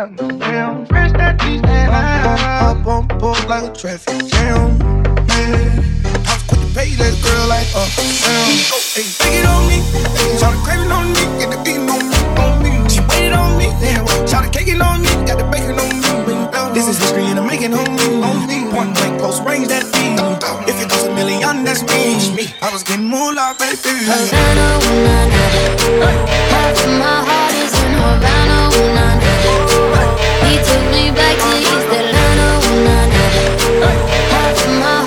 Damn, fresh that beach and up on board like a traffic jam. Man, I was quick to pay that girl like damn. Hey, take it on me. Shout the craving on me, get the beating on me. She waited on me, damn. Shout the caking on me, got the bacon on me. This is history and I'm making on me. Point blank, close range, that beat. If it goes a million, that's me. I was getting moolah, baby. Havana, ooh, nah, nah. Half of my heart is in Havana, ooh, nah, nah. He took me back to East Atlanta, ooh, nah, nah. Half of my